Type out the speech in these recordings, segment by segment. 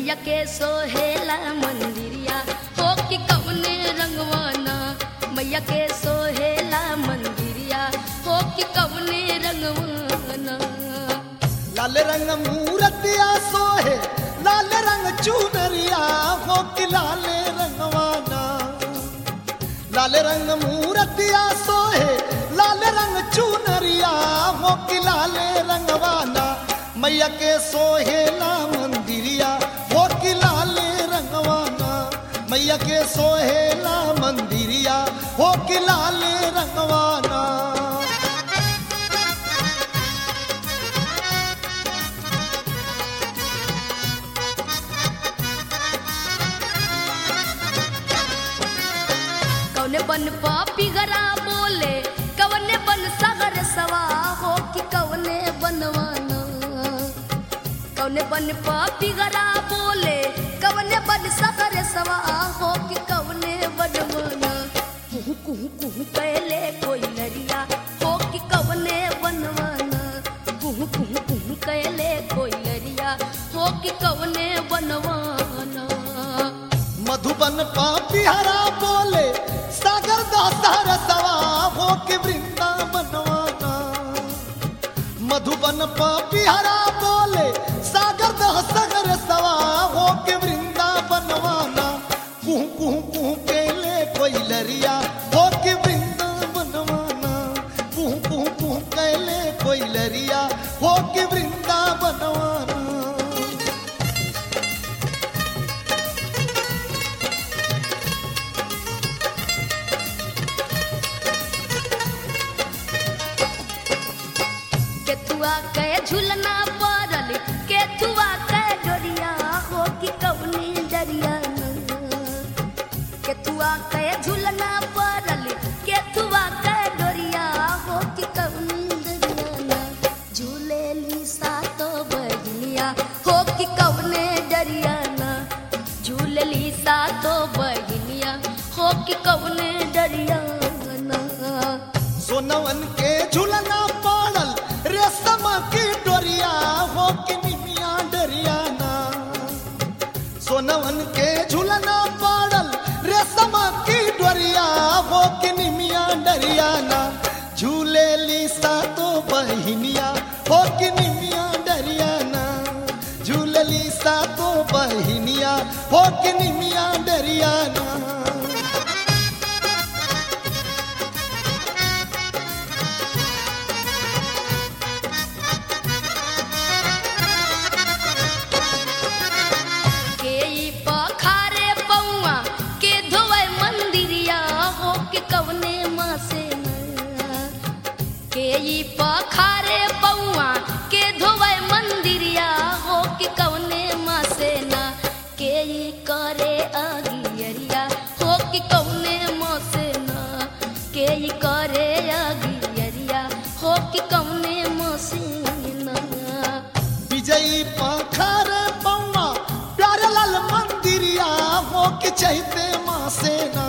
मैया के सोहेला मंदिरिया हो कि कवने रंगवाना। मैया के सोहेला मंदिरिया हो कि कवने रंगवाना। लाल रंग मूरतिया सोहे लाल रंग चुनरिया हो कि लाल रंगवाना। लाल रंग मूरतिया सोहे लाल रंग चुनरिया हो कि लाल रंगवाना। मैया के सोहेला मंदिरिया हो कि लाल रंगवाना। मैया के सोहेला मंदिरिया हो कि लाल रंगवाना। कवने बन पापी गरा बोले कवने बन सागर सवा हो कि कवने बनवाना। कवने बन पापी गरा बोले कवने बन सागर सवा हो कि कवने बनवाना। कुहू कुहू कुहू कैले कोई लरिया हो कि कवने बनवाना। कुहू कुहू कुहू कैले कोई लरिया हो कि कवने बनवाना। मधुबन पापी हरा बोले सागर दासार सवा हो कि वृंदावनवाना। मधुबन पापी हरा बोले सागर दासागर सवा हो कि वृंदावनवाना। कुहू कुहू कुहू केले कोई लरिया हो कि वृंदावनवाना। कुहू कुहू कुहू केले कोई लरिया हो कि वृंदावनवाना। केथुआ के झुलना परल केथुआ के डोरिया हो कि कवनी डरिया। केथुआ के झुलना परल केथुआ के डोरिया हो कि कवनी डरिया। झूलेली सातो बहिनिया हो कि कवने डरिया। झूलेली सातो बहिनिया हो कि कवने डरिया। सोनवन के झुलना पाड़ल रेशम की डोरिया हो कि निमिया डरियाना। सोनवन के झुलना पाड़ल रेशम की डोरिया हो कि निमिया डरियाना। झूलेली सातो बहिनिया हो कि निमिया डरियाना। झूलेली सातो बहिनिया हो कि निमिया डरियाना। कवने माँ से के ई पखारे पौआ के धोवे मंदिरिया हो कि कवने माँ से ना। के ई करे अगियरिया हो कि कवने माँ से ना। के ई करे अगियरिया हो कि कवने माँ से ना। विजयी पखार पौआ प्यारे लाल मंदिरिया हो कि चैते माँ से ना।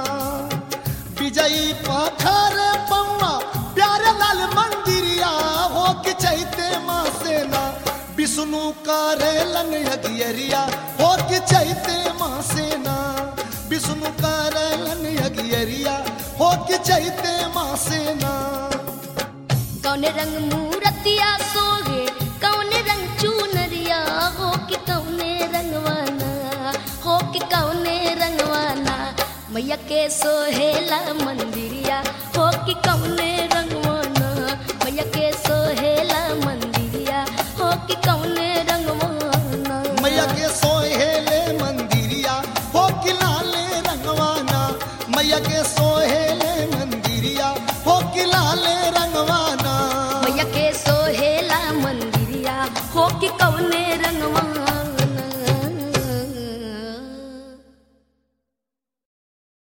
विजयी पखार पौआ प्यारे लाल मंदिरिया हो कि चैते माँ से ना। विष्णु करेलन यज्ञरिया हो कि चैते माँ से ना। विष्णु करेलन यज्ञरिया हो कि चैते माँ से ना। कौने रंग मूरतिया सोगे कौने रंग चुनरिया हो कि कौने रंगवाना। हो कि कौने रंगवाना। मैया के सोहेला मंदिरिया हो कि कौने